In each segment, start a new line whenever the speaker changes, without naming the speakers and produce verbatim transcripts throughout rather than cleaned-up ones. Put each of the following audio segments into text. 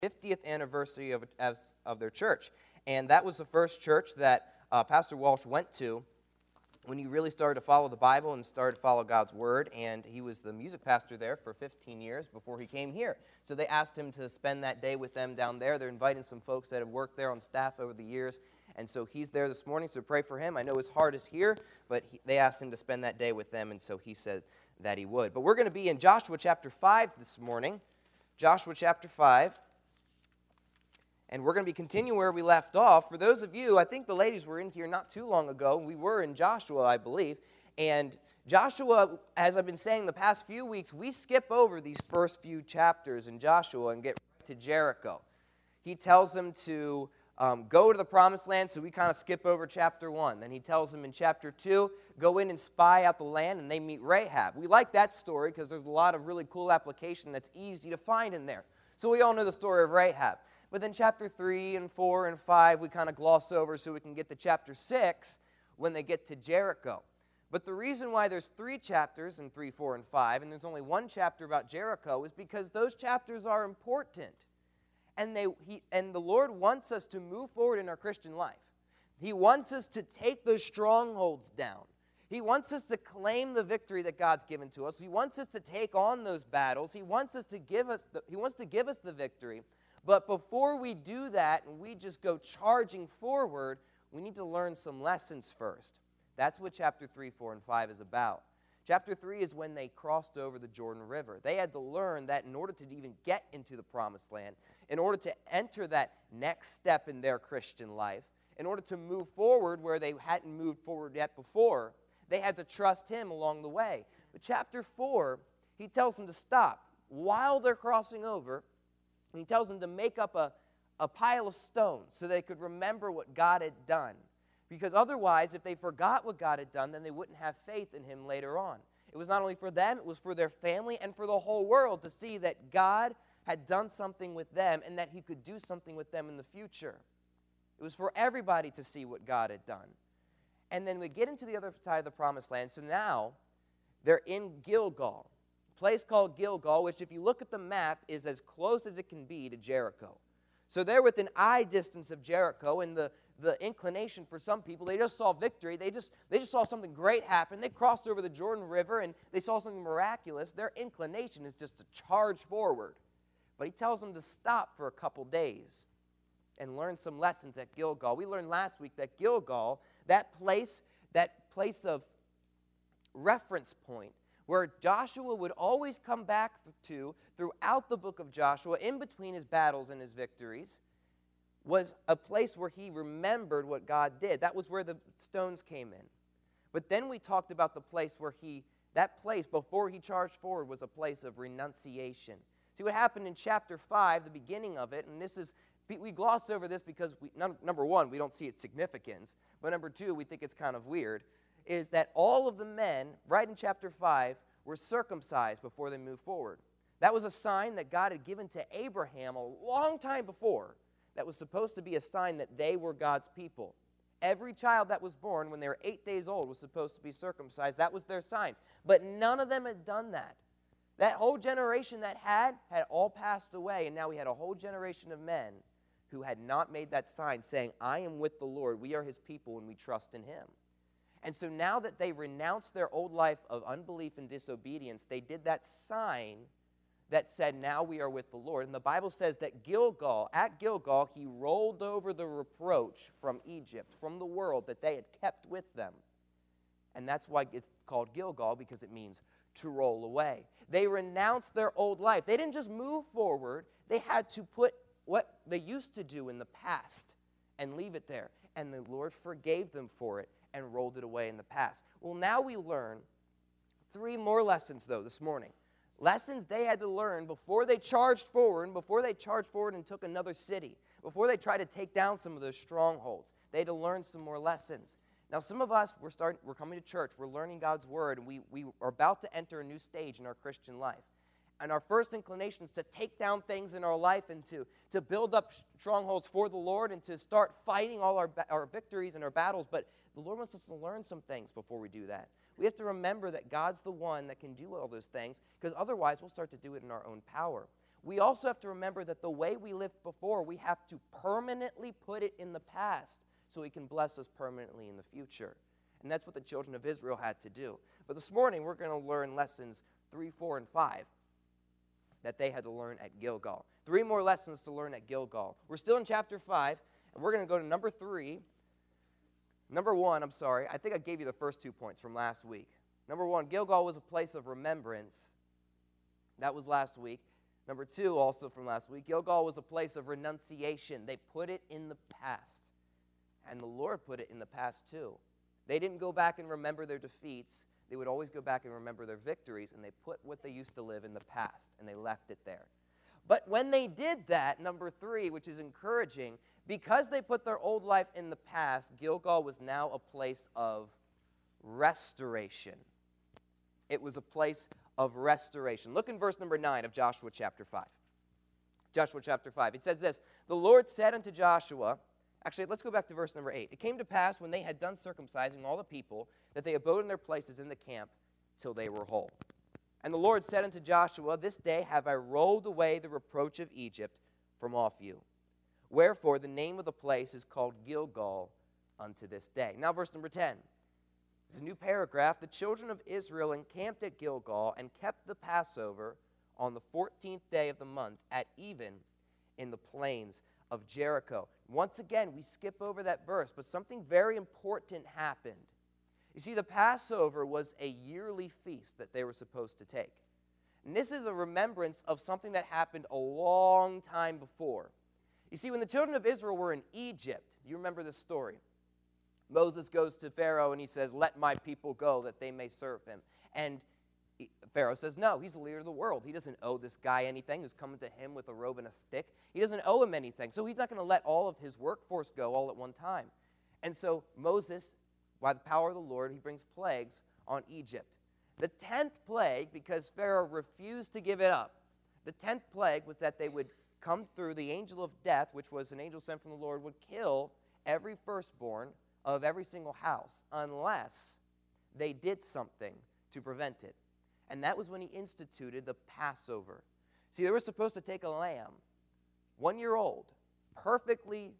fiftieth anniversary of, as, of their church. And that was the first church that uh, Pastor Walsh went to when he really started to follow the Bible and started to follow God's Word. And he was the music pastor there for fifteen years before he came here. So they asked him to spend that day with them down there. They're inviting some folks that have worked there on staff over the years. And so he's there this morning, so pray for him. I know his heart is here, but he, they asked him to spend that day with them, and so he said that he would. But we're going to be in Joshua chapter five this morning. Joshua chapter five. And we're going to be continuing where we left off. For those of you, I think the ladies were in here not too long ago. We were in Joshua, I believe. And Joshua, as I've been saying the past few weeks, we skip over these first few chapters in Joshua and get right to Jericho. He tells them to um, go to the promised land, so we kind of skip over chapter one. Then he tells them in chapter two, go in and spy out the land, and they meet Rahab. We like that story because there's a lot of really cool application that's easy to find in there. So we all know the story of Rahab. But then chapter three and four and five we kind of gloss over so we can get to chapter six when they get to Jericho. But the reason why there's three chapters in three, four, and five, and there's only one chapter about Jericho, is because those chapters are important. And, they, he, and the Lord wants us to move forward in our Christian life. He wants us to take those strongholds down. He wants us to claim the victory that God's given to us. He wants us to take on those battles. He wants us to give us the, he wants to give us the victory. But before we do that and we just go charging forward, we need to learn some lessons first. That's what chapter three, four, and five is about. Chapter three is when they crossed over the Jordan River. They had to learn that in order to even get into the promised land, in order to enter that next step in their Christian life, in order to move forward where they hadn't moved forward yet before, they had to trust Him along the way. But chapter four, He tells them to stop while they're crossing over. And He tells them to make up a, a pile of stones so they could remember what God had done. Because otherwise, if they forgot what God had done, then they wouldn't have faith in Him later on. It was not only for them, it was for their family and for the whole world to see that God had done something with them and that He could do something with them in the future. It was for everybody to see what God had done. And then we get into the other side of the promised land. So now they're in Gilgal. Place called Gilgal, which if you look at the map is as close as it can be to Jericho. So they're within eye distance of Jericho, and the, the inclination for some people, they just saw victory. They just, they just saw something great happen. They crossed over the Jordan River, and they saw something miraculous. Their inclination is just to charge forward. But He tells them to stop for a couple days and learn some lessons at Gilgal. We learned last week that Gilgal, that place, that place of reference point, where Joshua would always come back to throughout the book of Joshua, in between his battles and his victories, was a place where he remembered what God did. That was where the stones came in. But then we talked about the place where he, that place before he charged forward was a place of renunciation. See what happened in chapter five, the beginning of it, and this is, we gloss over this because, we, number one, we don't see its significance, but number two, we think it's kind of weird, is that all of the men, right in chapter five, were circumcised before they moved forward. That was a sign that God had given to Abraham a long time before that was supposed to be a sign that they were God's people. Every child that was born when they were eight days old was supposed to be circumcised. That was their sign. But none of them had done that. That whole generation that had, had all passed away, and now we had a whole generation of men who had not made that sign saying, I am with the Lord, we are His people, and we trust in Him. And so now that they renounced their old life of unbelief and disobedience, they did that sign that said, now we are with the Lord. And the Bible says that Gilgal, at Gilgal, He rolled over the reproach from Egypt, from the world that they had kept with them. And that's why it's called Gilgal, because it means to roll away. They renounced their old life. They didn't just move forward. They had to put what they used to do in the past and leave it there. And the Lord forgave them for it and rolled it away in the past. Well, now we learn three more lessons, though, this morning. Lessons they had to learn before they charged forward, and before they charged forward and took another city, before they tried to take down some of those strongholds. They had to learn some more lessons. Now, some of us, we're starting, we're coming to church, we're learning God's Word, and we, we are about to enter a new stage in our Christian life. And our first inclination is to take down things in our life and to, to build up strongholds for the Lord and to start fighting all our, our victories and our battles. But the Lord wants us to learn some things before we do that. We have to remember that God's the one that can do all those things, because otherwise we'll start to do it in our own power. we also have to remember that the way we lived before, we have to permanently put it in the past so he can bless us permanently in the future. And that's what the children of Israel had to do. But this morning, we're going to learn lessons three, four, and five that they had to learn at Gilgal. Three more lessons to learn at Gilgal. We're still in chapter five, and we're going to go to number three. Number one, I'm sorry, I think I gave you the first two points from last week. Number one, Gilgal was a place of remembrance. That was last week. Number two, also from last week, Gilgal was a place of renunciation. They put it in the past. And the Lord put it in the past too. They didn't go back and remember their defeats. They would always go back and remember their victories, and they put what they used to live in the past, and they left it there. But when they did that, number three, which is encouraging, because they put their old life in the past, Gilgal was now a place of restoration. It was a place of restoration. Look in verse number nine of Joshua chapter five. Joshua chapter five. It says this, "The Lord said unto Joshua," actually, let's go back to verse number eight. "It came to pass when they had done circumcising all the people that they abode in their places in the camp till they were whole. And the Lord said unto Joshua, This day have I rolled away the reproach of Egypt from off you. Wherefore the name of the place is called Gilgal unto this day." Now verse number ten. It's a new paragraph. "The children of Israel encamped at Gilgal and kept the Passover on the fourteenth day of the month at even in the plains of Jericho." Once again, we skip over that verse, but something very important happened. You see, the Passover was a yearly feast that they were supposed to take. And this is a remembrance of something that happened a long time before. You see, when the children of Israel were in Egypt, you remember this story. Moses goes to Pharaoh and he says, "Let my people go that they may serve him." And Pharaoh says, no, he's the leader of the world. He doesn't owe this guy anything who's coming to him with a robe and a stick. He doesn't owe him anything. So he's not going to let all of his workforce go all at one time. And so Moses, by the power of the Lord, he brings plagues on Egypt. The tenth plague, because Pharaoh refused to give it up, the tenth plague was that they would come through the angel of death, which was an angel sent from the Lord, would kill every firstborn of every single house unless they did something to prevent it. And that was when he instituted the Passover. See, they were supposed to take a lamb, one year old, perfectly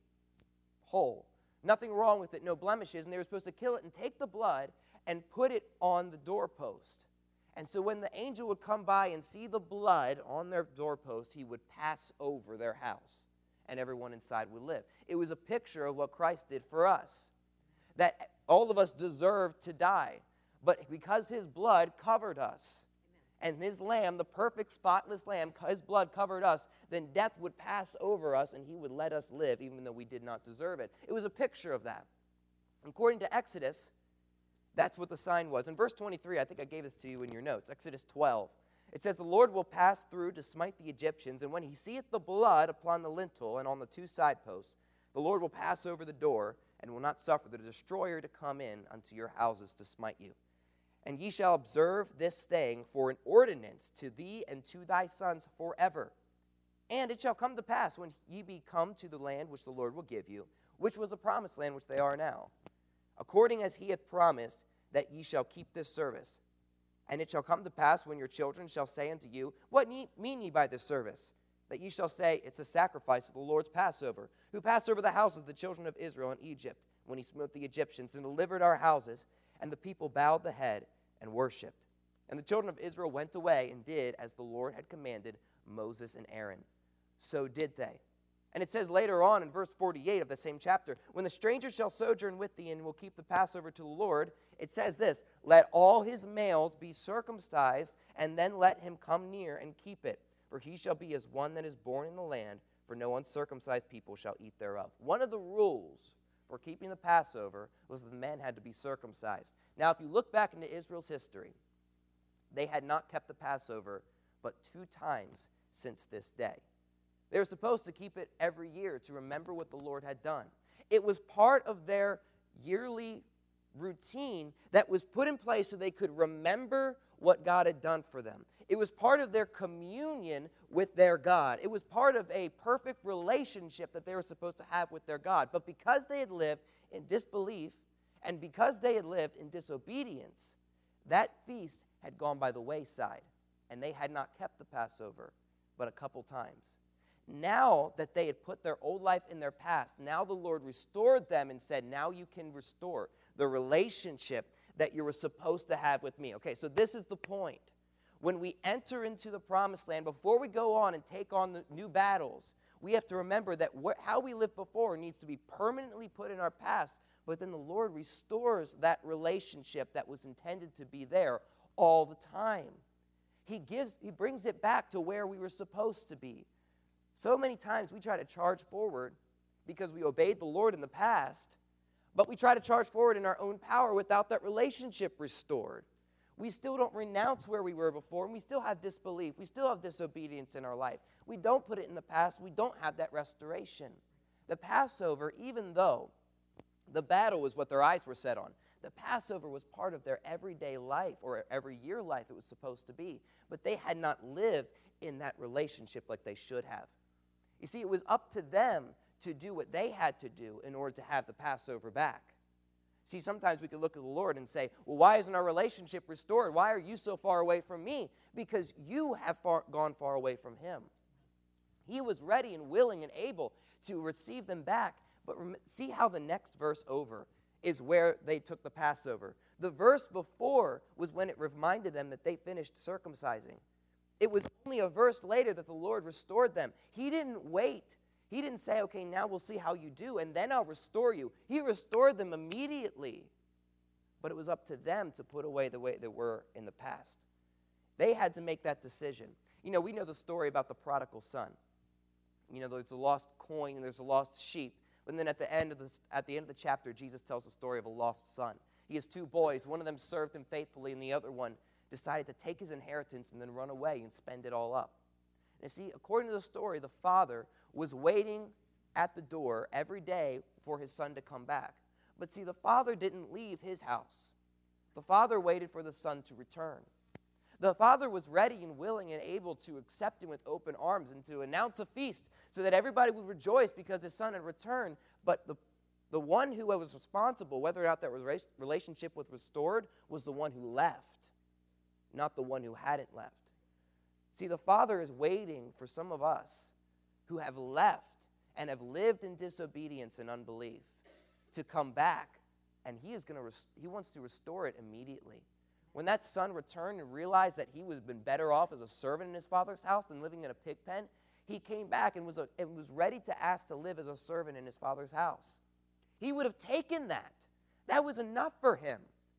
whole, nothing wrong with it, no blemishes, and they were supposed to kill it and take the blood and put it on the doorpost. And so when the angel would come by and see the blood on their doorpost, he would pass over their house, and everyone inside would live. It was a picture of what Christ did for us, that all of us deserved to die. But because his blood covered us, and his lamb, the perfect spotless lamb, his blood covered us, then death would pass over us and he would let us live even though we did not deserve it. It was a picture of that. According to Exodus, that's what the sign was. In verse twenty-three, I think I gave this to you in your notes, Exodus twelve. It says, "The Lord will pass through to smite the Egyptians, and when he seeth the blood upon the lintel and on the two side posts, the Lord will pass over the door and will not suffer the destroyer to come in unto your houses to smite you. And ye shall observe this thing for an ordinance to thee and to thy sons forever. And it shall come to pass when ye be come to the land which the Lord will give you, which was a promised land which they are now, according as he hath promised, that ye shall keep this service. And it shall come to pass when your children shall say unto you, What mean ye by this service? That ye shall say, It's a sacrifice of the Lord's Passover, who passed over the houses of the children of Israel in Egypt, when he smote the Egyptians and delivered our houses. And the people bowed the head and worshipped. And the children of Israel went away and did as the Lord had commanded Moses and Aaron. So did they. And it says later on in verse forty-eight of the same chapter, When the stranger shall sojourn with thee and will keep the Passover to the Lord, it says this, Let all his males be circumcised, and then let him come near and keep it. For he shall be as one that is born in the land, for no uncircumcised people shall eat thereof. One of the rules for keeping the Passover was that the men had to be circumcised. Now, if you look back into Israel's history, they had not kept the Passover but two times since this day. They were supposed to keep it every year to remember what the Lord had done. It was part of their yearly routine that was put in place so they could remember what God had done for them. It was part of their communion with their God. It was part of a perfect relationship that they were supposed to have with their God. But because they had lived in disbelief and because they had lived in disobedience, that feast had gone by the wayside, and they had not kept the Passover but a couple times. Now that they had put their old life in their past, now the Lord restored them and said, now you can restore the relationship that you were supposed to have with me. Okay, so this is the point. When we enter into the promised land, before we go on and take on the new battles, we have to remember that what, how we lived before needs to be permanently put in our past, but then the Lord restores that relationship that was intended to be there all the time. He gives, he brings it back to where we were supposed to be. So many times we try to charge forward because we obeyed the Lord in the past, but we try to charge forward in our own power without that relationship restored. We still don't renounce where we were before, and we still have disbelief. We still have disobedience in our life. We don't put it in the past. We don't have that restoration. The Passover, even though the battle was what their eyes were set on, the Passover was part of their everyday life, or every year life it was supposed to be. But they had not lived in that relationship like they should have. You see, it was up to them to do what they had to do in order to have the Passover back. See, sometimes we can look at the Lord and say, well, why isn't our relationship restored? Why are you so far away from me? Because you have far, gone far away from him. He was ready and willing and able to receive them back. But rem- see how the next verse over is where they took the Passover. The verse before was when it reminded them that they finished circumcising. It was only a verse later that the Lord restored them. He didn't wait. He didn't say, okay, now we'll see how you do, and then I'll restore you. He restored them immediately. But it was up to them to put away the way they were in the past. They had to make that decision. You know, we know the story about the prodigal son. You know, there's a lost coin and there's a lost sheep. But then at the end of the, at the end of the chapter, Jesus tells the story of a lost son. He has two boys. One of them served him faithfully, and the other one decided to take his inheritance and then run away and spend it all up. And see, according to the story, the father was waiting at the door every day for his son to come back. But see, the father didn't leave his house. The father waited for the son to return. The father was ready and willing and able to accept him with open arms and to announce a feast so that everybody would rejoice because his son had returned. But the, the one who was responsible, whether or not that relationship was restored, was the one who left, not the one who hadn't left. See, the Father is waiting for some of us who have left and have lived in disobedience and unbelief to come back, and he is going to res- he wants to restore it immediately. When that son returned and realized that he would have been better off as a servant in his father's house than living in a pig pen, he came back and was, a, and was ready to ask to live as a servant in his father's house. He would have taken that. That was enough for him.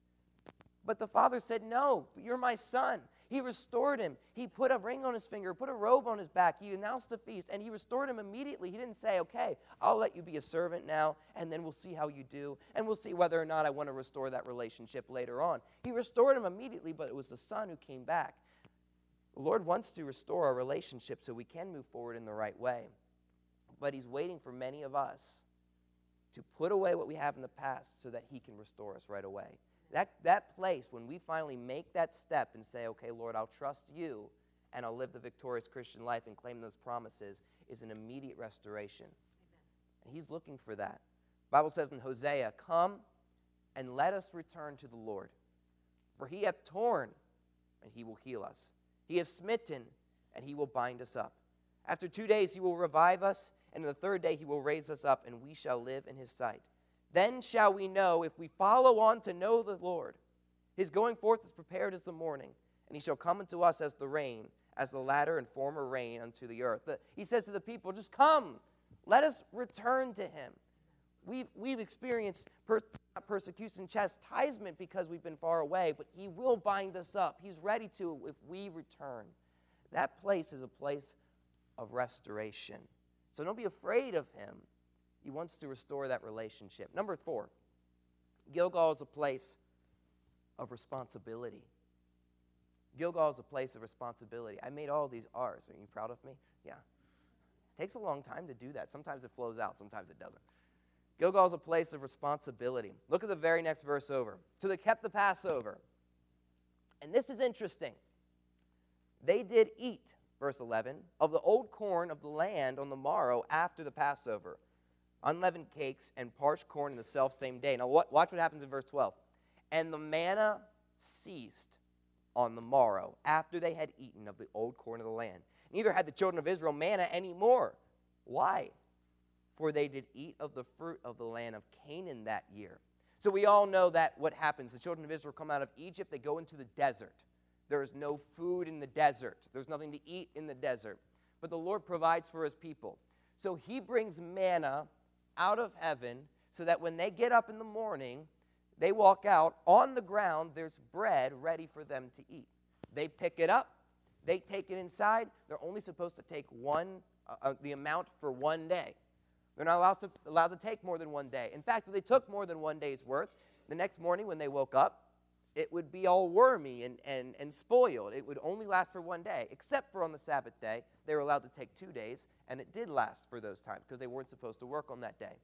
But the father said, no, you're my son. He restored him. He put a ring on his finger, put a robe on his back. He announced a feast, and he restored him immediately. He didn't say, okay, I'll let you be a servant now, and then we'll see how you do, and we'll see whether or not I want to restore that relationship later on. He restored him immediately, but it was the son who came back. The Lord wants to restore our relationship so we can move forward in the right way. But he's waiting for many of us to put away what we have in the past so that he can restore us right away. That, that place, when we finally make that step and say, okay, Lord, I'll trust you and I'll live the victorious Christian life and claim those promises, is an immediate restoration. Amen. And he's looking for that. The Bible says in Hosea, come and let us return to the Lord. For he hath torn, and he will heal us. He has smitten, and he will bind us up. After two days he will revive us, and on the third day he will raise us up, and we shall live in his sight. Then shall we know, if we follow on to know the Lord. His going forth is prepared as the morning, and he shall come unto us as the rain, as the latter and former rain unto the earth. The, he says to the people, just come, let us return to him. We've, we've experienced per, persecution, chastisement because we've been far away, but he will bind us up. He's ready to if we return. That place is a place of restoration. So don't be afraid of him. He wants to restore that relationship. Number four, Gilgal is a place of responsibility. Gilgal is a place of responsibility. I made all these R's. Are you proud of me? Yeah. It takes a long time to do that. Sometimes it flows out, sometimes it doesn't. Gilgal is a place of responsibility. Look at the very next verse over. So they kept the Passover. And this is interesting. They did eat, verse eleven, of the old corn of the land on the morrow after the Passover. Unleavened cakes and parched corn in the self-same day. Now watch what happens in verse twelve. And the manna ceased on the morrow after they had eaten of the old corn of the land. Neither had the children of Israel manna anymore. Why? For they did eat of the fruit of the land of Canaan that year. So we all know that what happens. The children of Israel come out of Egypt. They go into the desert. There is no food in the desert. There's nothing to eat in the desert. But the Lord provides for his people. So he brings manna out of heaven so that when they get up in the morning, they walk out, on the ground, there's bread ready for them to eat. They pick it up. They take it inside. They're only supposed to take one, uh, the amount for one day. They're not allowed to, allowed to take more than one day. In fact, if they took more than one day's worth, the next morning when they woke up, it would be all wormy and, and, and spoiled. It would only last for one day, except for on the Sabbath day. They were allowed to take two days, and it did last for those times because they weren't supposed to work on that day.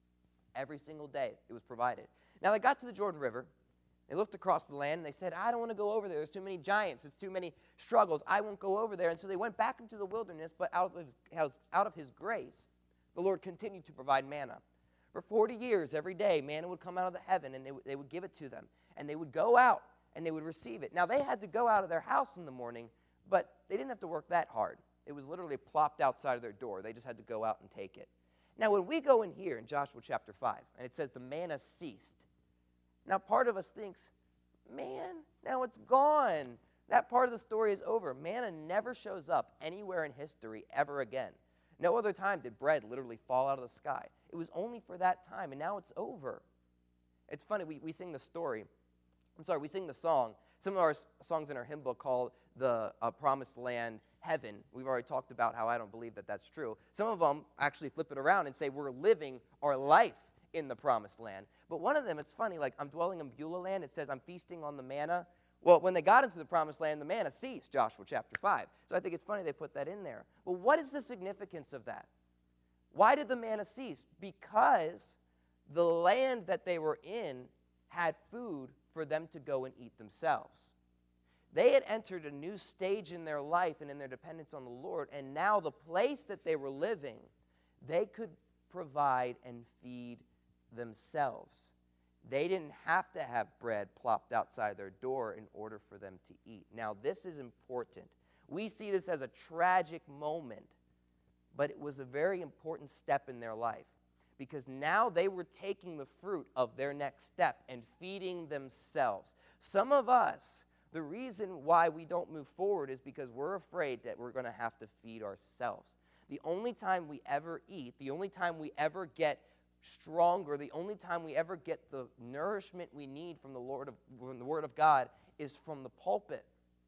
Every single day it was provided. Now they got to the Jordan River. They looked across the land, and they said, I don't want to go over there. There's too many giants. There's too many struggles. I won't go over there. And so they went back into the wilderness, but out of his, out of his grace, the Lord continued to provide manna. For forty years, every day, manna would come out of the heaven, and they, they would give it to them. And they would go out, and they would receive it. Now, they had to go out of their house in the morning, but they didn't have to work that hard. It was literally plopped outside of their door. They just had to go out and take it. Now, when we go in here in Joshua chapter five, and it says the manna ceased, now part of us thinks, man, now it's gone. That part of the story is over. Manna never shows up anywhere in history ever again. No other time did bread literally fall out of the sky. It was only for that time, and now it's over. It's funny, we, we sing the story. I'm sorry, we sing the song. Some of our songs in our hymn book called the uh, Promised Land Heaven. We've already talked about how I don't believe that that's true. Some of them actually flip it around and say we're living our life in the Promised Land. But one of them, it's funny, like I'm dwelling in Beulah land. It says I'm feasting on the manna. Well, when they got into the Promised Land, the manna ceased, Joshua chapter five. So I think it's funny they put that in there. But what is the significance of that? Why did the manna cease? Because the land that they were in had food for them to go and eat themselves. They had entered a new stage in their life and in their dependence on the Lord, and now the place that they were living, they could provide and feed themselves. They didn't have to have bread plopped outside their door in order for them to eat. Now, this is important. We see this as a tragic moment, but it was a very important step in their life because now they were taking the fruit of their next step and feeding themselves. Some of us, the reason why we don't move forward is because we're afraid that we're going to have to feed ourselves. The only time we ever eat, the only time we ever get stronger, the only time we ever get the nourishment we need from the Lord of, from the Word of God is from the pulpit.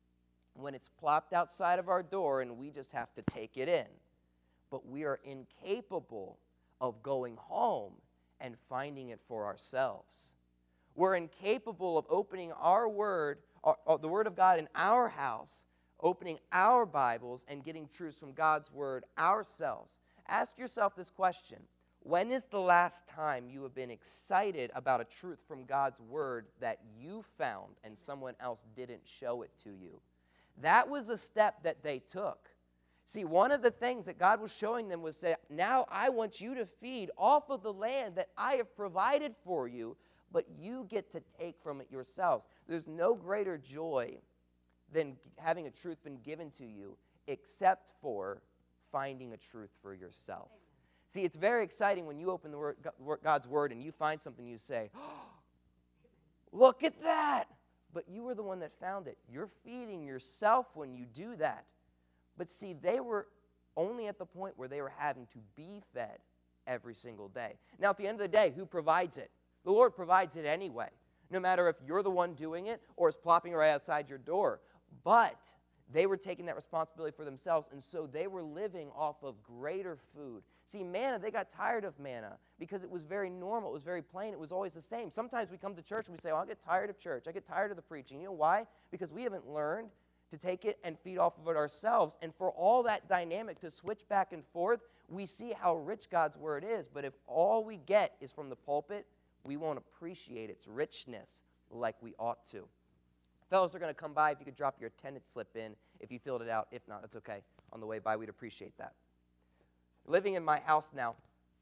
When it's plopped outside of our door and we just have to take it in. But we are incapable of going home and finding it for ourselves. We're incapable of opening our Word, or, or the Word of God in our house, opening our Bibles and getting truths from God's Word ourselves. Ask yourself this question. When is the last time you have been excited about a truth from God's Word that you found and someone else didn't show it to you? That was a step that they took. See, one of the things that God was showing them was that now I want you to feed off of the land that I have provided for you, but you get to take from it yourselves. There's no greater joy than having a truth been given to you except for finding a truth for yourself. See, it's very exciting when you open the word, God's Word and you find something you say, oh, look at that. But you were the one that found it. You're feeding yourself when you do that. But see, they were only at the point where they were having to be fed every single day. Now, at the end of the day, who provides it? The Lord provides it anyway, no matter if you're the one doing it or it's plopping right outside your door. But they were taking that responsibility for themselves, and so they were living off of greater food. See, manna, they got tired of manna because it was very normal. It was very plain. It was always the same. Sometimes we come to church and we say, oh, I get tired of church. I get tired of the preaching. You know why? Because we haven't learned to take it and feed off of it ourselves. And for all that dynamic to switch back and forth, we see how rich God's Word is. But if all we get is from the pulpit, we won't appreciate its richness like we ought to. Fellows are going to come by. If you could drop your attendance slip in if you filled it out. If not, that's okay. On the way by, we'd appreciate that. Living in my house now,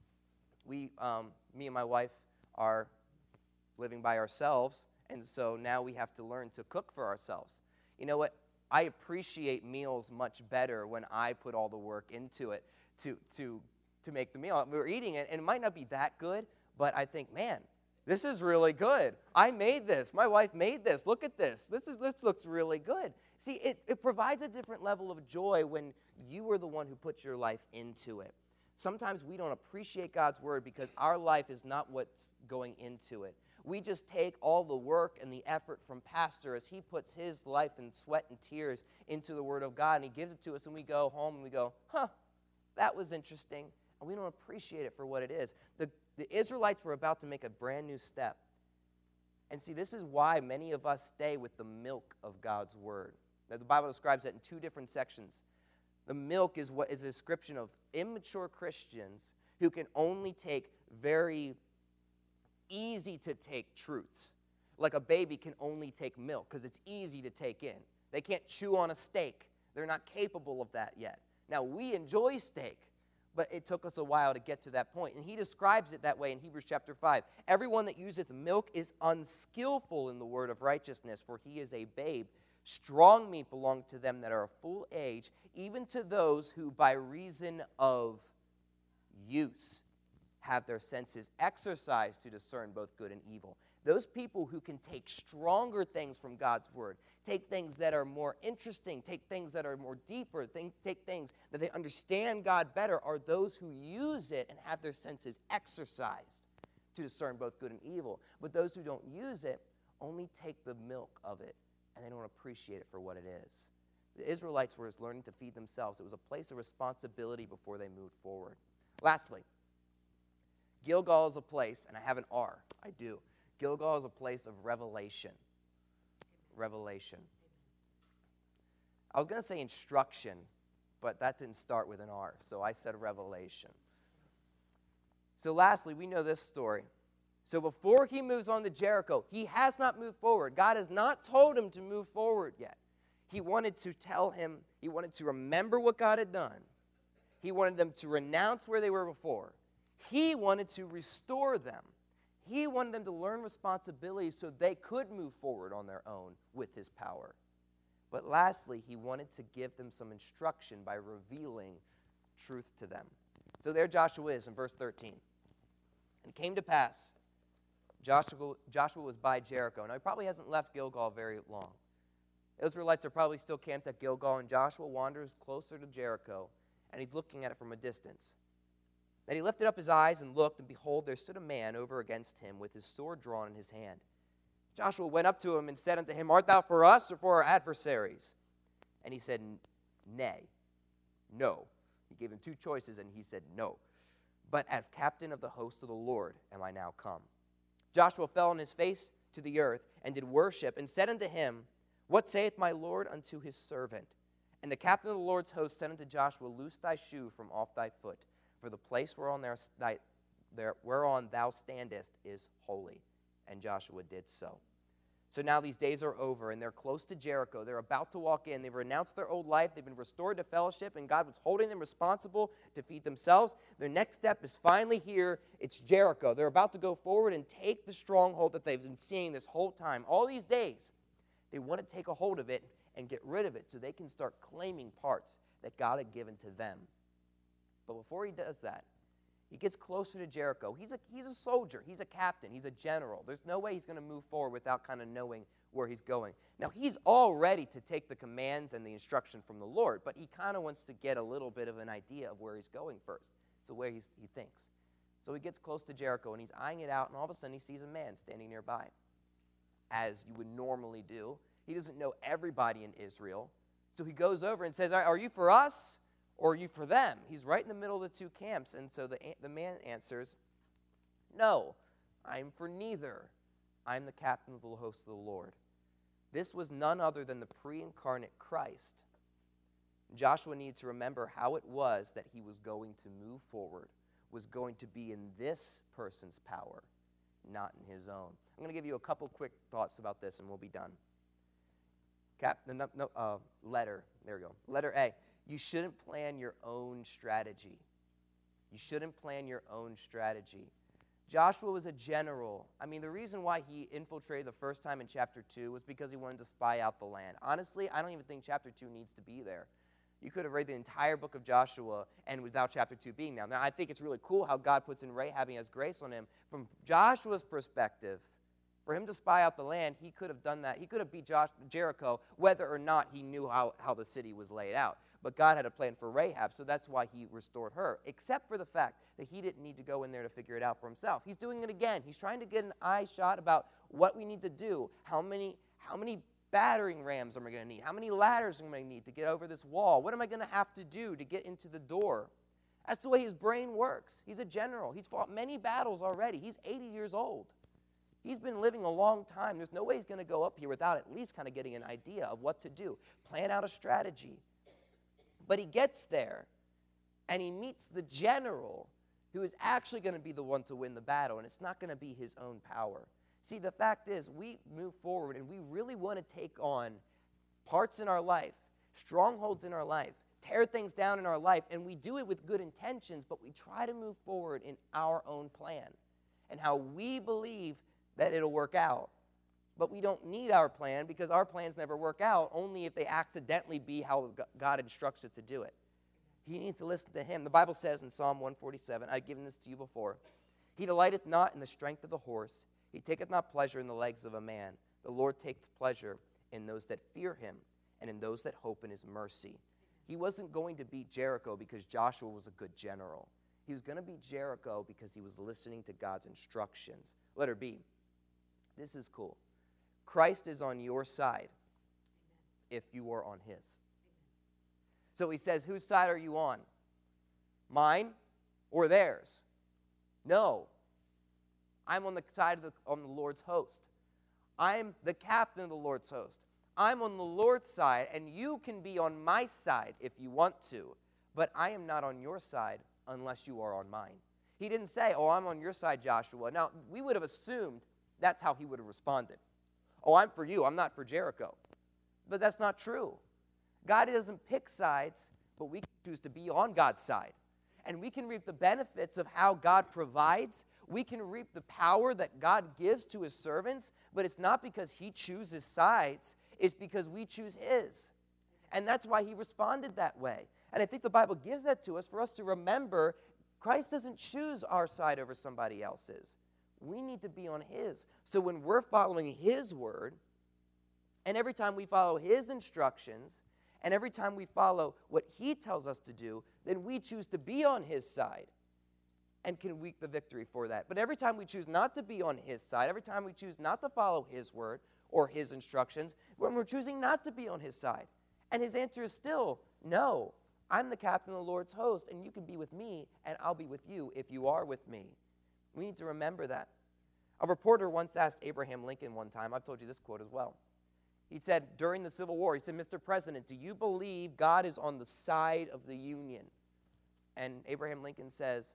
we, um, me and my wife are living by ourselves, and so now we have to learn to cook for ourselves. You know what? I appreciate meals much better when I put all the work into it to, to, to make the meal. We're eating it, and it might not be that good, but I think, man, this is really good. I made this. My wife made this. Look at this. This is this looks really good. See, it, it provides a different level of joy when you are the one who puts your life into it. Sometimes we don't appreciate God's word because our life is not what's going into it. We just take all the work and the effort from Pastor as he puts his life and sweat and tears into the word of God, and he gives it to us, and we go home and we go, huh, that was interesting, and we don't appreciate it for what it is. The, the Israelites were about to make a brand new step. And see, this is why many of us stay with the milk of God's word. Now, the Bible describes that in two different sections. The milk is what is a description of immature Christians who can only take very easy to take truths. Like a baby can only take milk because it's easy to take in. They can't chew on a steak. They're not capable of that yet. Now, we enjoy steak, but it took us a while to get to that point. And he describes it that way in Hebrews chapter five. Everyone that useth milk is unskillful in the word of righteousness, for he is a babe. Strong meat belongeth to them that are of full age, even to those who by reason of use have their senses exercised to discern both good and evil. Those people who can take stronger things from God's word, take things that are more interesting, take things that are more deeper, think, take things that they understand God better, are those who use it and have their senses exercised to discern both good and evil. But those who don't use it only take the milk of it, and they don't appreciate it for what it is. The Israelites were just learning to feed themselves. It was a place of responsibility before they moved forward. Lastly, Gilgal is a place, and I have an R, I do. Gilgal is a place of revelation. Revelation. I was going to say instruction, but that didn't start with an R, so I said revelation. So lastly, we know this story. So before he moves on to Jericho, he has not moved forward. God has not told him to move forward yet. He wanted to tell him, he wanted to remember what God had done. He wanted them to renounce where they were before. He wanted to restore them. He wanted them to learn responsibility so they could move forward on their own with his power. But lastly, he wanted to give them some instruction by revealing truth to them. So there Joshua is in verse thirteen. And it came to pass, Joshua, Joshua was by Jericho. Now, he probably hasn't left Gilgal very long. Israelites are probably still camped at Gilgal, and Joshua wanders closer to Jericho, and he's looking at it from a distance. Then he lifted up his eyes and looked, and behold, there stood a man over against him with his sword drawn in his hand. Joshua went up to him and said unto him, Art thou for us or for our adversaries? And he said, Nay, no. He gave him two choices, and he said, No. But as captain of the host of the Lord am I now come. Joshua fell on his face to the earth, and did worship, and said unto him, What saith my Lord unto his servant? And the captain of the Lord's host said unto Joshua, Loose thy shoe from off thy foot, for the place whereon, there, thy, there, whereon thou standest is holy. And Joshua did so. So now these days are over, and they're close to Jericho. They're about to walk in. They've renounced their old life. They've been restored to fellowship, and God was holding them responsible to feed themselves. Their next step is finally here. It's Jericho. They're about to go forward and take the stronghold that they've been seeing this whole time. All these days, they want to take a hold of it and get rid of it so they can start claiming parts that God had given to them. But before he does that, he gets closer to Jericho. He's a, he's a soldier. He's a captain. He's a general. There's no way he's going to move forward without kind of knowing where he's going. Now, he's all ready to take the commands and the instruction from the Lord, but he kind of wants to get a little bit of an idea of where he's going first. So where he's, he thinks. So he gets close to Jericho, and he's eyeing it out, and all of a sudden he sees a man standing nearby, as you would normally do. He doesn't know everybody in Israel. So he goes over and says, Are you for us? Or are you for them? He's right in the middle of the two camps. And so the, the man answers, No, I'm for neither. I'm the captain of the host of the Lord. This was none other than the pre-incarnate Christ. Joshua needs to remember how it was that he was going to move forward, was going to be in this person's power, not in his own. I'm going to give you a couple quick thoughts about this, and we'll be done. Cap, no, no, uh, letter, there we go. Letter A. You shouldn't plan your own strategy. You shouldn't plan your own strategy. Joshua was a general. I mean, the reason why he infiltrated the first time in chapter two was because he wanted to spy out the land. Honestly, I don't even think chapter two needs to be there. You could have read the entire book of Joshua and without chapter two being there. Now, I think it's really cool how God puts in Rahab and has grace on him. From Joshua's perspective, for him to spy out the land, he could have done that. He could have beat Josh, Jericho whether or not he knew how, how the city was laid out. But God had a plan for Rahab, so that's why he restored her, except for the fact that he didn't need to go in there to figure it out for himself. He's doing it again. He's trying to get an eye shot about what we need to do, how many, how many battering rams am I going to need, how many ladders am I going to need to get over this wall, what am I going to have to do to get into the door. That's the way his brain works. He's a general. He's fought many battles already. He's eighty years old. He's been living a long time. There's no way he's going to go up here without at least kind of getting an idea of what to do, plan out a strategy. But he gets there, and he meets the general who is actually going to be the one to win the battle, and it's not going to be his own power. See, the fact is, we move forward, and we really want to take on parts in our life, strongholds in our life, tear things down in our life, and we do it with good intentions, but we try to move forward in our own plan and how we believe that it'll work out. But we don't need our plan because our plans never work out, only if they accidentally be how God instructs it to do it. You need to listen to him. The Bible says in Psalm one forty-seven, I've given this to you before, he delighteth not in the strength of the horse, he taketh not pleasure in the legs of a man. The Lord taketh pleasure in those that fear him and in those that hope in his mercy. He wasn't going to beat Jericho because Joshua was a good general. He was going to beat Jericho because he was listening to God's instructions. Letter B. This is cool. Christ is on your side if you are on his. So he says, whose side are you on? Mine or theirs? No. I'm on the side of the, on the Lord's host. I'm the captain of the Lord's host. I'm on the Lord's side, and you can be on my side if you want to, but I am not on your side unless you are on mine. He didn't say, oh, I'm on your side, Joshua. Now, we would have assumed that's how he would have responded. Oh, I'm for you, I'm not for Jericho. But that's not true. God doesn't pick sides, but we can choose to be on God's side. And we can reap the benefits of how God provides. We can reap the power that God gives to his servants, but it's not because he chooses sides, it's because we choose his. And that's why he responded that way. And I think the Bible gives that to us for us to remember Christ doesn't choose our side over somebody else's. We need to be on his. So when we're following his word, and every time we follow his instructions, and every time we follow what he tells us to do, then we choose to be on his side and can reap the victory for that. But every time we choose not to be on his side, every time we choose not to follow his word or his instructions, when we're choosing not to be on his side. And his answer is still, no, I'm the captain of the Lord's host, and you can be with me, and I'll be with you if you are with me. We need to remember that. A reporter once asked Abraham Lincoln one time, I've told you this quote as well. He said, during the Civil War, he said, Mister President, do you believe God is on the side of the Union? And Abraham Lincoln says,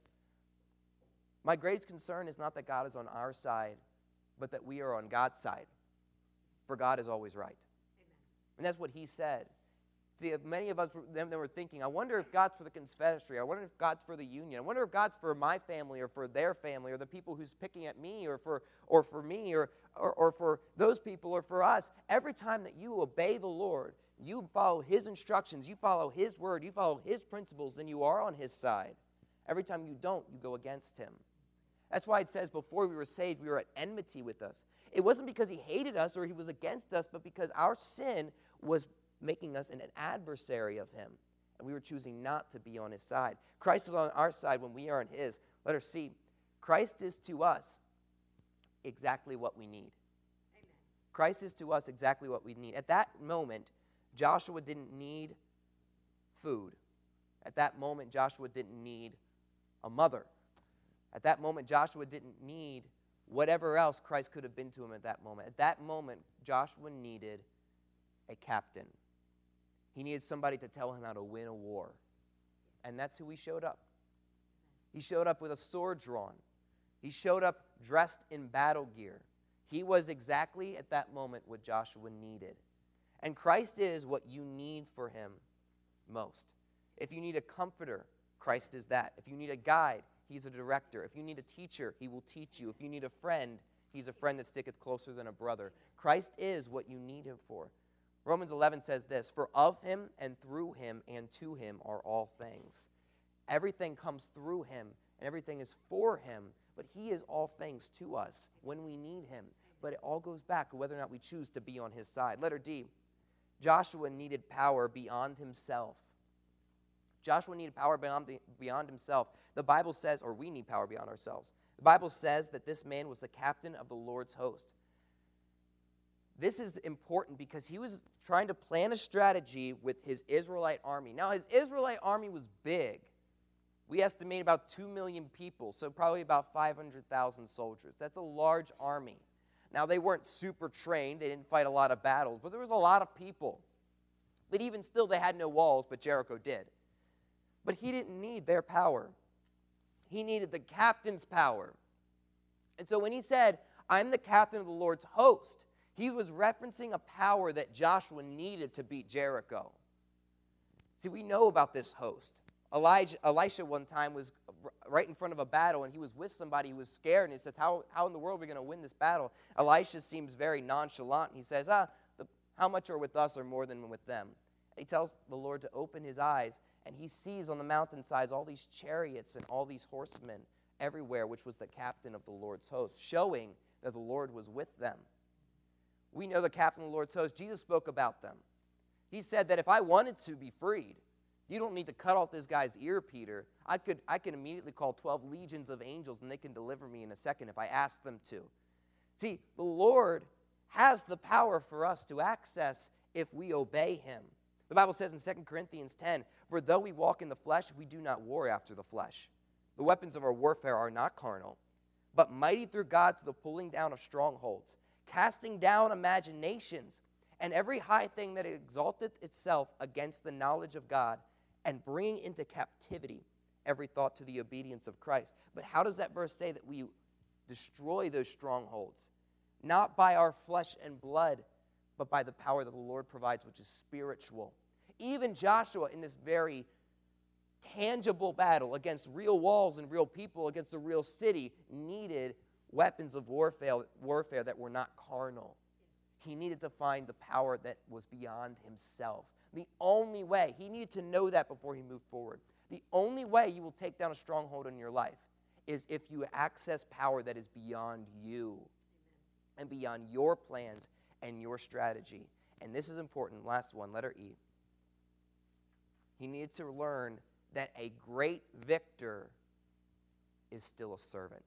my greatest concern is not that God is on our side, but that we are on God's side. For God is always right. Amen. And that's what he said. See, many of us then were thinking, I wonder if God's for the Confederacy. I wonder if God's for the Union. I wonder if God's for my family or for their family or the people who's picking at me or for, or for me or, or, or for those people or for us. Every time that you obey the Lord, you follow his instructions, you follow his word, you follow his principles, then you are on his side. Every time you don't, you go against him. That's why it says before we were saved, we were at enmity with us. It wasn't because he hated us or he was against us, but because our sin was making us an adversary of him. And we were choosing not to be on his side. Christ is on our side when we are on his. Let us see. Christ is to us exactly what we need. Amen. Christ is to us exactly what we need. At that moment, Joshua didn't need food. At that moment, Joshua didn't need a mother. At that moment, Joshua didn't need whatever else Christ could have been to him at that moment. At that moment, Joshua needed a captain. He needed somebody to tell him how to win a war. And that's who he showed up. He showed up with a sword drawn. He showed up dressed in battle gear. He was exactly at that moment what Joshua needed. And Christ is what you need for him most. If you need a comforter, Christ is that. If you need a guide, he's a director. If you need a teacher, he will teach you. If you need a friend, he's a friend that sticketh closer than a brother. Christ is what you need him for. Romans eleven says this, for of him and through him and to him are all things. Everything comes through him and everything is for him, but he is all things to us when we need him. But it all goes back to whether or not we choose to be on his side. Letter D, Joshua needed power beyond himself. Joshua needed power beyond, the, beyond himself. The Bible says, or we need power beyond ourselves. The Bible says that this man was the captain of the Lord's host. This is important because he was trying to plan a strategy with his Israelite army. Now, his Israelite army was big. We estimate about two million people, so probably about five hundred thousand soldiers. That's a large army. Now, they weren't super trained. They didn't fight a lot of battles, but there was a lot of people. But even still, they had no walls, but Jericho did. But he didn't need their power. He needed the captain's power. And so when he said, I'm the captain of the Lord's host, he was referencing a power that Joshua needed to beat Jericho. See, we know about this host. Elijah, Elisha one time was right in front of a battle, and he was with somebody who was scared, and he says, how, how in the world are we going to win this battle? Elisha seems very nonchalant, and he says, ah, the, how much are with us or more than with them? And he tells the Lord to open his eyes, and he sees on the mountainsides all these chariots and all these horsemen everywhere, which was the captain of the Lord's host, showing that the Lord was with them. We know the captain of the Lord's host. Jesus spoke about them. He said that if I wanted to be freed, you don't need to cut off this guy's ear, Peter. I could, I could immediately call twelve legions of angels, and they can deliver me in a second if I ask them to. See, the Lord has the power for us to access if we obey him. The Bible says in Second Corinthians ten, for though we walk in the flesh, we do not war after the flesh. The weapons of our warfare are not carnal, but mighty through God to the pulling down of strongholds, casting down imaginations, and every high thing that exalteth itself against the knowledge of God, and bringing into captivity every thought to the obedience of Christ. But how does that verse say that we destroy those strongholds? Not by our flesh and blood, but by the power that the Lord provides, which is spiritual. Even Joshua, in this very tangible battle against real walls and real people, against a real city, needed weapons of warfare, warfare that were not carnal. He needed to find the power that was beyond himself. The only way, he needed to know that before he moved forward. The only way you will take down a stronghold in your life is if you access power that is beyond you and beyond your plans and your strategy. And this is important. Last one, letter E. He needed to learn that a great victor is still a servant.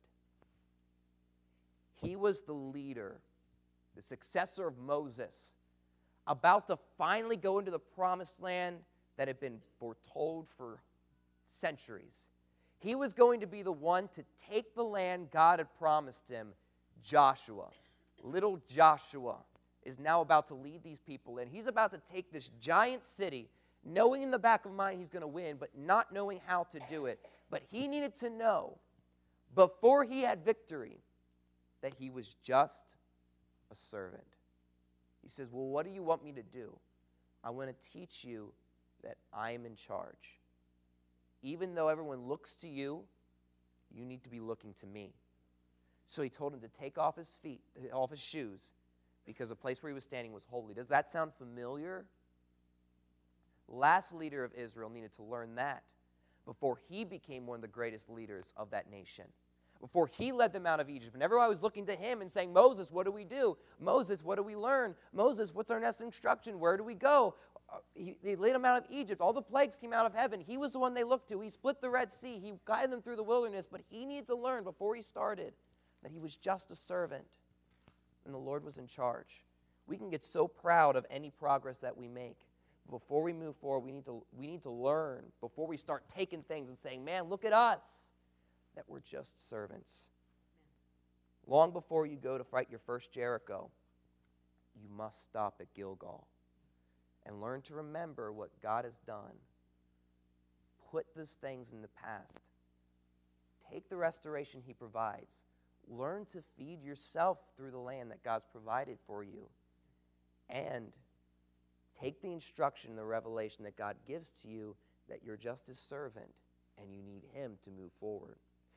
He was the leader, the successor of Moses, about to finally go into the promised land that had been foretold for centuries. He was going to be the one to take the land God had promised him. Joshua, little Joshua, is now about to lead these people in. He's about to take this giant city, knowing in the back of mind he's going to win, but not knowing how to do it. But he needed to know, before he had victory, that he was just a servant. He says, well, what do you want me to do? I want to teach you that I am in charge. Even though everyone looks to you, you need to be looking to me. So he told him to take off his feet, off his shoes, because the place where he was standing was holy. Does that sound familiar? Last leader of Israel needed to learn that before he became one of the greatest leaders of that nation. Before he led them out of Egypt. And everyone was looking to him and saying, Moses, what do we do? Moses, what do we learn? Moses, what's our next instruction? Where do we go? Uh, he, they led them out of Egypt. All the plagues came out of heaven. He was the one they looked to. He split the Red Sea. He guided them through the wilderness. But he needed to learn before he started that he was just a servant and the Lord was in charge. We can get so proud of any progress that we make. Before we move forward, we need to, we need to learn before we start taking things and saying, man, look at us, that we're just servants. Long before you go to fight your first Jericho, you must stop at Gilgal and learn to remember what God has done. Put those things in the past. Take the restoration he provides. Learn to feed yourself through the land that God's provided for you. And take the instruction, the revelation that God gives to you that you're just his servant and you need him to move forward.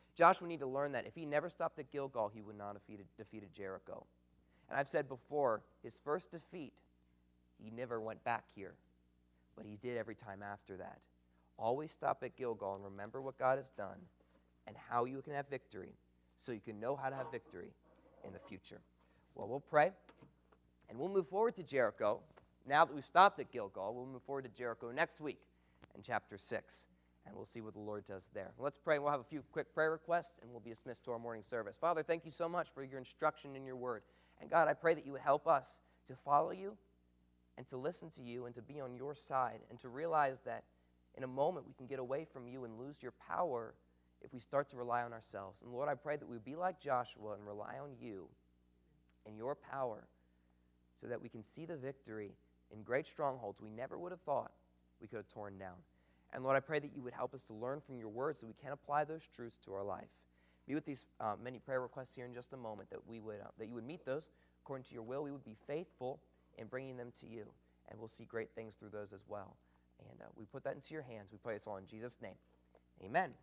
Joshua needed to learn that if he never stopped at Gilgal, he would not have defeated, defeated Jericho. And I've said before, his first defeat, he never went back here, but he did every time after that. Always stop at Gilgal and remember what God has done and how you can have victory so you can know how to have victory in the future. Well, we'll pray, and we'll move forward to Jericho. Now that we've stopped at Gilgal, we'll move forward to Jericho next week in chapter six, and we'll see what the Lord does there. Let's pray. We'll have a few quick prayer requests, and we'll be dismissed to our morning service. Father, thank you so much for your instruction in your word. And God, I pray that you would help us to follow you and to listen to you and to be on your side and to realize that in a moment we can get away from you and lose your power if we start to rely on ourselves. And Lord, I pray that we would be like Joshua and rely on you and your power so that we can see the victory in great strongholds we never would have thought we could have torn down. And Lord, I pray that you would help us to learn from your word so we can apply those truths to our life. Be with these uh, many prayer requests here in just a moment, that we would uh, that you would meet those according to your will. We would be faithful in bringing them to you, and we'll see great things through those as well. And uh, we put that into your hands. We pray this all in Jesus' name. Amen.